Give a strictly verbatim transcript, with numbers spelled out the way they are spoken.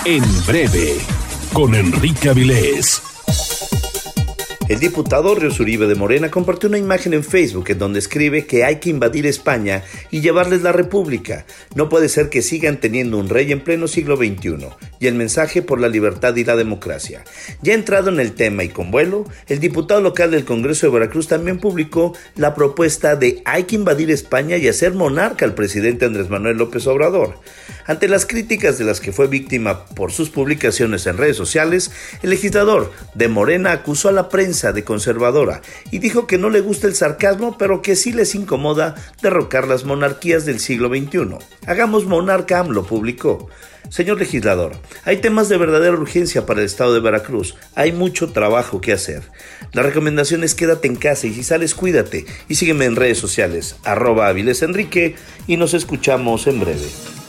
En breve, con Enrique Avilés. El diputado Ríos Uribe de Morena compartió una imagen en Facebook en donde escribe que hay que invadir España y llevarles la república. No puede ser que sigan teniendo un rey en pleno siglo veintiuno. Y el mensaje por la libertad y la democracia. Ya entrado en el tema y con vuelo, el diputado local del Congreso de Veracruz también publicó la propuesta de hay que invadir España y hacer monarca al presidente Andrés Manuel López Obrador. Ante las críticas de las que fue víctima por sus publicaciones en redes sociales, el legislador de Morena acusó a la prensa de conservadora y dijo que no le gusta el sarcasmo, pero que sí les incomoda derrocar las monarquías del siglo veintiuno. Hagamos monarca AMLO, publicó. Señor legislador, hay temas de verdadera urgencia para el estado de Veracruz. Hay mucho trabajo que hacer. La recomendación es quédate en casa y si sales cuídate. Y sígueme en redes sociales, arroba Avilés Enrique, y nos escuchamos en breve.